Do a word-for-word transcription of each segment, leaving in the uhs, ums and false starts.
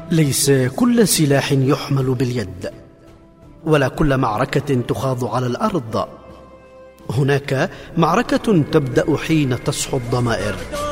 ليس كل سلاح يحمل باليد، ولا كل معركة تخاض على الأرض. هناك معركة تبدأ حين تصحو الضمائر،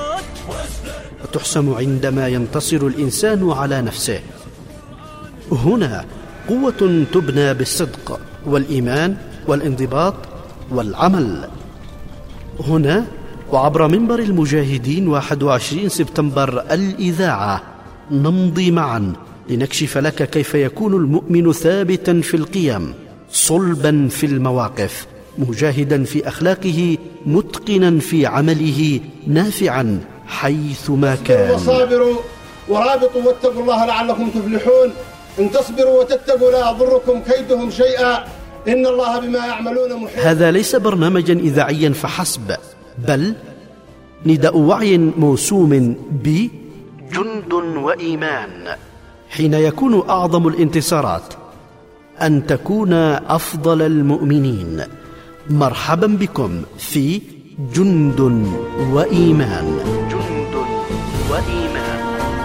وتحسم عندما ينتصر الإنسان على نفسه. هنا قوة تبنى بالصدق والإيمان والانضباط والعمل. هنا وعبر منبر المجاهدين واحد وعشرين سبتمبر الإذاعة نمضي معا لنكشف لك كيف يكون المؤمن ثابتا في القيم، صلبا في المواقف، مجاهدا في أخلاقه، متقنا في عمله، نافعا حيثما كان. وصابروا ورابطوا واتقوا الله لعلكم تفلحون. إن تصبروا وتتقوا لا يضركم كيدهم شيئا إن الله بما يعملون محيط. هذا ليس برنامجا إذاعيا فحسب، بل نداء وعي موسوم بجند وإيمان. حين يكون أعظم الانتصارات أن تكون أفضل المؤمنين. مرحبا بكم في جند وإيمان. جند وإيمان.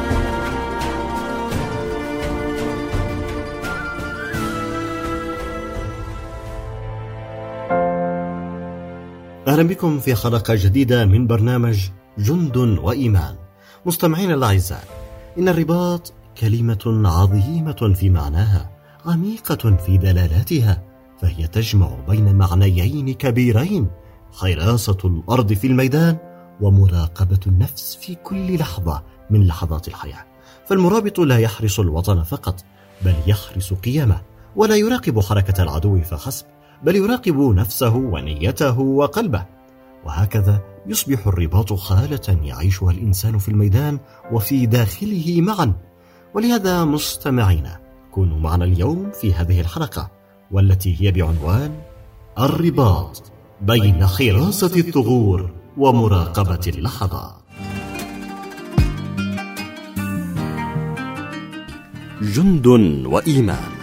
أهلا بكم في حلقة جديدة من برنامج جند وإيمان. مستمعين الأعزاء، إن الرباط كلمة عظيمة في معناها، عميقة في دلالاتها، فهي تجمع بين معنيين كبيرين: حراسة الأرض في الميدان، ومراقبة النفس في كل لحظة من لحظات الحياة. فالمرابط لا يحرس الوطن فقط، بل يحرس قيمه، ولا يراقب حركة العدو فحسب، بل يراقب نفسه ونيته وقلبه. وهكذا يصبح الرباط حالة يعيشها الإنسان في الميدان وفي داخله معا. ولهذا مستمعينا، كونوا معنا اليوم في هذه الحلقة، والتي هي بعنوان الرباط بين حراسة الثغور ومراقبة اللحظات. جند وإيمان.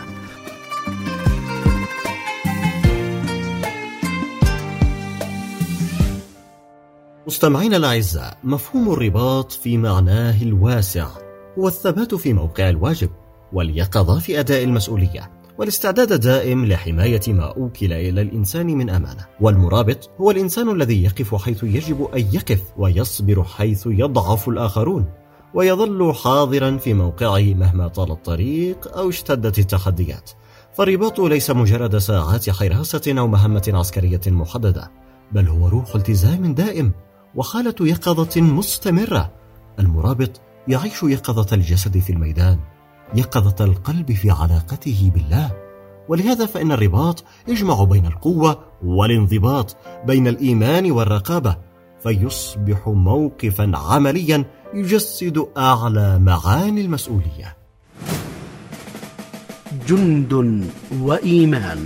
مستمعينا الأعزاء، مفهوم الرباط في معناه الواسع هو الثبات في موقع الواجب، واليقظة في أداء المسؤولية، والاستعداد الدائم لحماية ما أوكل إلى الإنسان من أمانة. والمرابط هو الإنسان الذي يقف حيث يجب أن يقف، ويصبر حيث يضعف الآخرون، ويظل حاضرا في موقعه مهما طال الطريق أو اشتدت التحديات. فالرباط ليس مجرد ساعات حراسة أو مهمة عسكرية محددة، بل هو روح التزام دائم وحالة يقظة مستمرة. المرابط يعيش يقظة الجسد في الميدان، يقظة القلب في علاقته بالله. ولهذا فإن الرباط يجمع بين القوة والانضباط، بين الإيمان والرقابة، فيصبح موقفا عمليا يجسد أعلى معاني المسؤولية. جند وإيمان.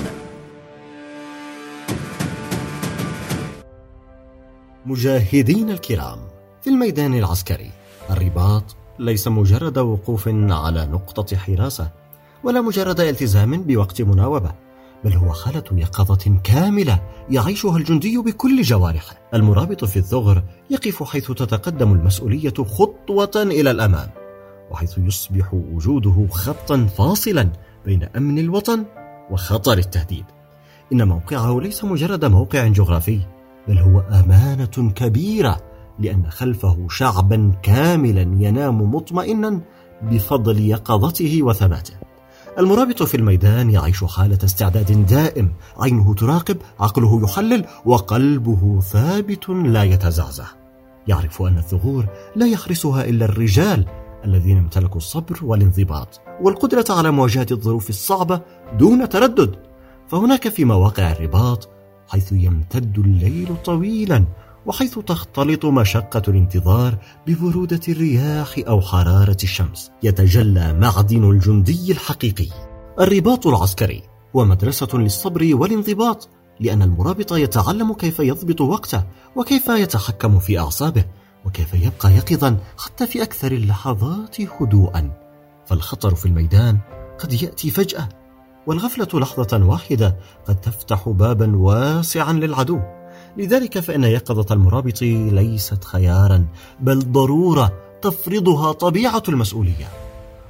مجاهدين الكرام، في الميدان العسكري الرباط ليس مجرد وقوف على نقطة حراسة، ولا مجرد التزام بوقت مناوبة، بل هو حالة يقظة كاملة يعيشها الجندي بكل جوارحه. المرابط في الثغر يقف حيث تتقدم المسؤولية خطوة إلى الأمام، وحيث يصبح وجوده خطا فاصلا بين أمن الوطن وخطر التهديد. إن موقعه ليس مجرد موقع جغرافي، بل هو أمانة كبيرة، لأن خلفه شعبا كاملا ينام مطمئنا بفضل يقظته وثباته. المرابط في الميدان يعيش حالة استعداد دائم، عينه تراقب، عقله يحلل، وقلبه ثابت لا يتزعزع. يعرف أن الثغور لا يحرسها إلا الرجال الذين امتلكوا الصبر والانضباط والقدرة على مواجهة الظروف الصعبة دون تردد. فهناك في مواقع الرباط حيث يمتد الليل طويلا، وحيث تختلط مشقة الانتظار ببرودة الرياح أو حرارة الشمس، يتجلى معدن الجندي الحقيقي. الرباط العسكري هو مدرسة للصبر والانضباط، لأن المرابط يتعلم كيف يضبط وقته، وكيف يتحكم في أعصابه، وكيف يبقى يقظا حتى في أكثر اللحظات هدوءا. فالخطر في الميدان قد يأتي فجأة، والغفلة لحظة واحدة قد تفتح بابا واسعا للعدو. لذلك فإن يقظة المرابط ليست خيارا، بل ضرورة تفرضها طبيعة المسؤولية.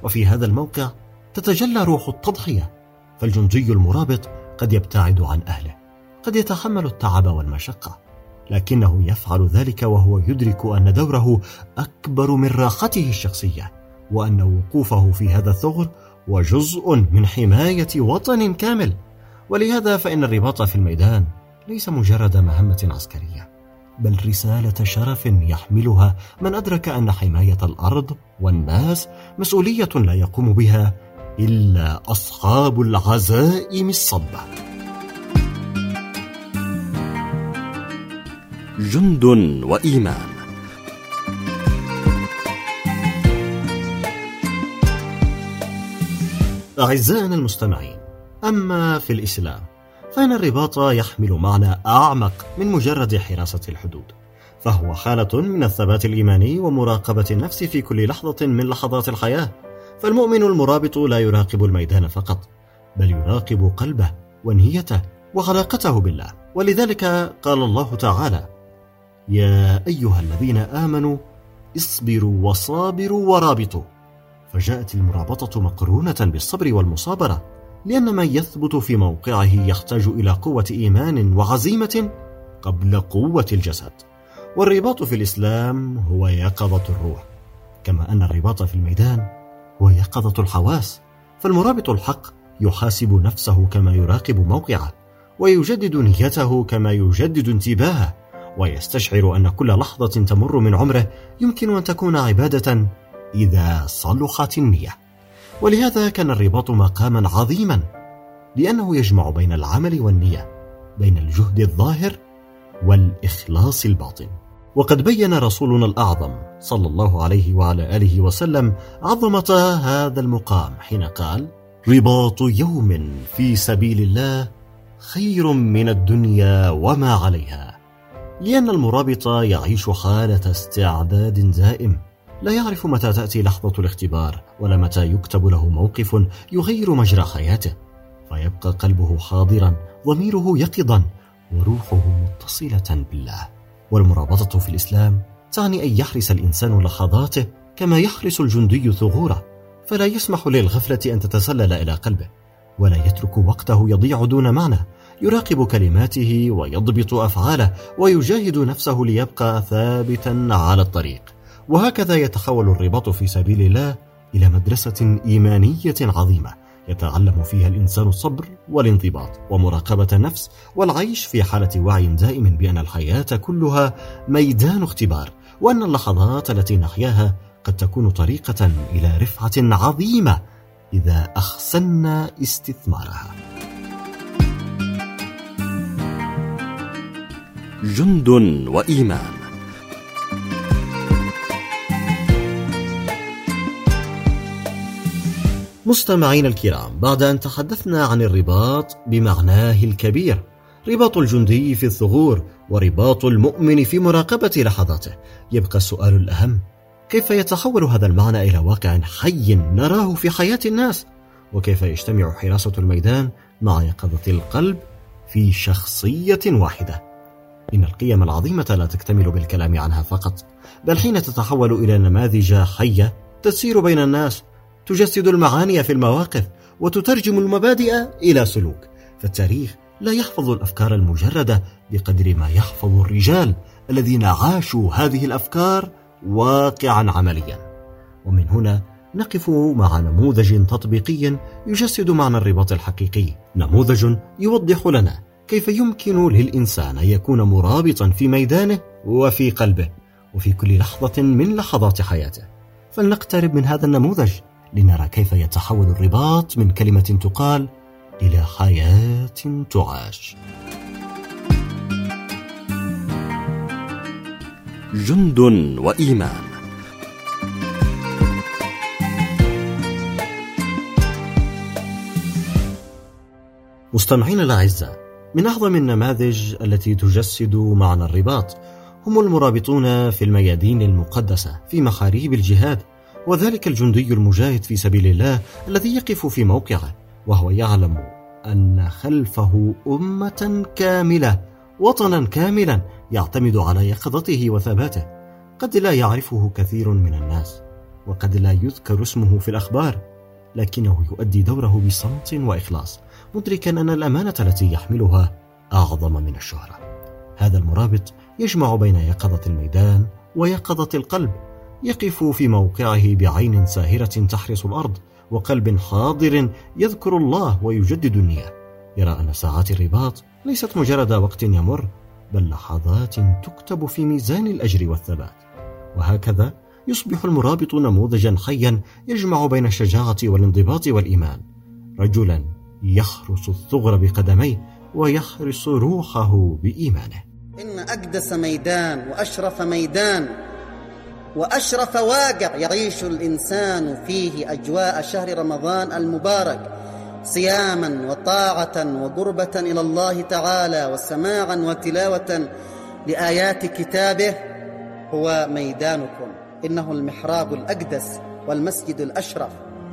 وفي هذا الموقع تتجلى روح التضحية، فالجندي المرابط قد يبتعد عن أهله، قد يتحمل التعب والمشقة، لكنه يفعل ذلك وهو يدرك أن دوره أكبر من راحته الشخصية، وأن وقوفه في هذا الثغر وجزء من حماية وطن كامل. ولهذا فإن الرباط في الميدان ليس مجرد مهمة عسكرية، بل رسالة شرف يحملها من أدرك أن حماية الأرض والناس مسؤولية لا يقوم بها إلا أصحاب العزائم الصلبة. جند وإيمان. أعزائنا المستمعين، أما في الإسلام فإن الرباط يحمل معنى أعمق من مجرد حراسة الحدود، فهو حالة من الثبات الإيماني ومراقبة النفس في كل لحظة من لحظات الحياة. فالمؤمن المرابط لا يراقب الميدان فقط، بل يراقب قلبه ونيته وعلاقته بالله. ولذلك قال الله تعالى: يا أيها الذين آمنوا اصبروا وصابروا ورابطوا. فجاءت المرابطة مقرونة بالصبر والمصابرة، لأن من يثبت في موقعه يحتاج إلى قوة إيمان وعزيمة قبل قوة الجسد. والرباط في الإسلام هو يقظة الروح، كما أن الرباط في الميدان هو يقظة الحواس. فالمرابط الحق يحاسب نفسه كما يراقب موقعه، ويجدد نيته كما يجدد انتباهه، ويستشعر أن كل لحظة تمر من عمره يمكن أن تكون عبادة إذا صلحت النية. ولهذا كان الرباط مقاما عظيما، لأنه يجمع بين العمل والنية، بين الجهد الظاهر والإخلاص الباطن. وقد بين رسولنا الأعظم صلى الله عليه وعلى آله وسلم عظمة هذا المقام حين قال: رباط يوم في سبيل الله خير من الدنيا وما عليها. لأن المرابط يعيش حالة استعداد دائم، لا يعرف متى تأتي لحظة الاختبار، ولا متى يكتب له موقف يغير مجرى حياته، فيبقى قلبه حاضرا، ضميره يقظا، وروحه متصلة بالله. والمرابطة في الإسلام تعني أن يحرس الإنسان لحظاته كما يحرس الجندي ثغوره، فلا يسمح للغفلة أن تتسلل إلى قلبه، ولا يترك وقته يضيع دون معنى. يراقب كلماته ويضبط أفعاله، ويجاهد نفسه ليبقى ثابتا على الطريق. وهكذا يتحول الرباط في سبيل الله إلى مدرسة إيمانية عظيمة، يتعلم فيها الإنسان الصبر والانضباط ومراقبة النفس، والعيش في حالة وعي دائم بأن الحياة كلها ميدان اختبار، وأن اللحظات التي نحياها قد تكون طريقة إلى رفعة عظيمة إذا أحسننا استثمارها. جند وإيمان. مستمعين الكرام، بعد أن تحدثنا عن الرباط بمعناه الكبير، رباط الجندي في الثغور ورباط المؤمن في مراقبة لحظاته، يبقى السؤال الأهم: كيف يتحول هذا المعنى إلى واقع حي نراه في حياة الناس؟ وكيف يجتمع حراسة الميدان مع يقظة القلب في شخصية واحدة؟ إن القيم العظيمة لا تكتمل بالكلام عنها فقط، بل حين تتحول إلى نماذج حية تسير بين الناس، تجسد المعاني في المواقف، وتترجم المبادئ إلى سلوك. فالتاريخ لا يحفظ الأفكار المجردة بقدر ما يحفظ الرجال الذين عاشوا هذه الأفكار واقعا عمليا. ومن هنا نقف مع نموذج تطبيقي يجسد معنى الرباط الحقيقي، نموذج يوضح لنا كيف يمكن للإنسان أن يكون مرابطا في ميدانه وفي قلبه وفي كل لحظة من لحظات حياته. فلنقترب من هذا النموذج لنرى كيف يتحول الرباط من كلمة تقال إلى حياة تعاش. جند وإيمان. مستمعين الأعزاء، من أعظم النماذج التي تجسد معنى الرباط هم المرابطون في الميادين المقدسة في محاريب الجهاد، وذلك الجندي المجاهد في سبيل الله الذي يقف في موقعه وهو يعلم أن خلفه أمة كاملة، وطنا كاملا يعتمد على يقظته وثباته، قد لا يعرفه كثير من الناس، وقد لا يذكر اسمه في الأخبار، لكنه يؤدي دوره بصمت وإخلاص، مدركا أن الأمانة التي يحملها أعظم من الشهرة. هذا المرابط يجمع بين يقظة الميدان ويقظة القلب، يقف في موقعه بعين ساهرة تحرس الأرض وقلب حاضر يذكر الله ويجدد النية. يرى أن ساعات الرباط ليست مجرد وقت يمر، بل لحظات تكتب في ميزان الأجر والثبات. وهكذا يصبح المرابط نموذجا حيا يجمع بين الشجاعة والانضباط والإيمان، رجلا يخرس الثغر بقدميه ويحرس روحه بإيمانه. إن أقدس ميدان وأشرف ميدان وأشرف واقع يعيش الإنسان فيه أجواء شهر رمضان المبارك، صياما وطاعة وقربة إلى الله تعالى وسماعا وتلاوة لآيات كتابه، هو ميدانكم. إنه المحراب الأقدس والمسجد الأشرف،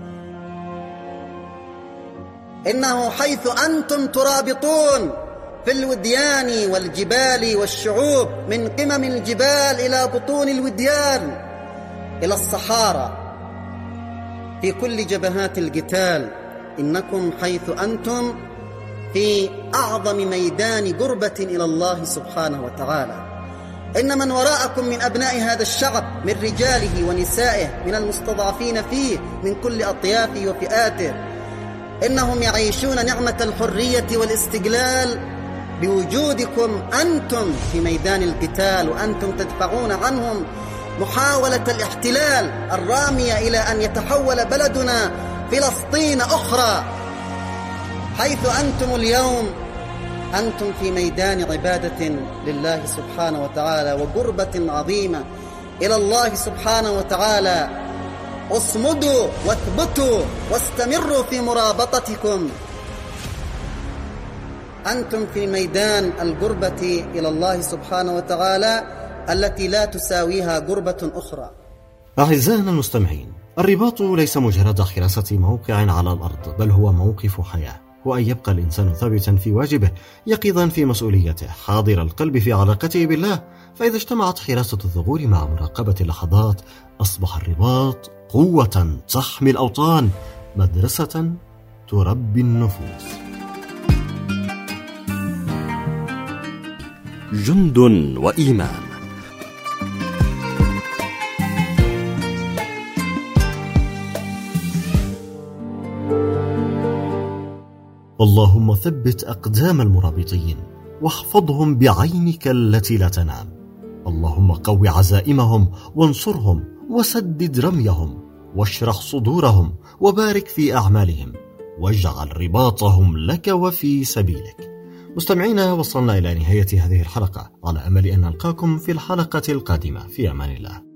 إنه حيث أنتم ترابطون في الوديان والجبال والشعوب، من قمم الجبال إلى بطون الوديان إلى الصحارى، في كل جبهات القتال. إنكم حيث أنتم في أعظم ميدان قربة إلى الله سبحانه وتعالى. إن من وراءكم من أبناء هذا الشعب، من رجاله ونسائه، من المستضعفين فيه من كل أطيافه وفئاته، إنهم يعيشون نعمة الحرية والاستقلال بوجودكم أنتم في ميدان القتال، وأنتم تدفعون عنهم محاولة الاحتلال الرامية إلى أن يتحول بلدنا فلسطين أخرى. حيث أنتم اليوم، أنتم في ميدان عبادة لله سبحانه وتعالى وقربة عظيمة إلى الله سبحانه وتعالى. اصمدوا واثبتوا واستمروا في مرابطتكم. أنتم في ميدان القربة إلى الله سبحانه وتعالى التي لا تساويها قربة أخرى. أعزائنا المستمعين، الرباط ليس مجرد حراسة موقع على الأرض، بل هو موقف حياة، وأن يبقى الإنسان ثابتا في واجبه، يقظا في مسؤوليته، حاضر القلب في علاقته بالله. فإذا اجتمعت حراسة الثغور مع مراقبة اللحظات، أصبح الرباط قوة تحمي الأوطان، مدرسة تربي النفوس. جند وإيمان. اللهم ثبت أقدام المرابطين واحفظهم بعينك التي لا تنام. اللهم قو عزائمهم وانصرهم وسدد رميهم واشرح صدورهم وبارك في أعمالهم واجعل رباطهم لك وفي سبيلك. مستمعينا، وصلنا إلى نهاية هذه الحلقة، على أمل أن نلقاكم في الحلقة القادمة. في أمان الله.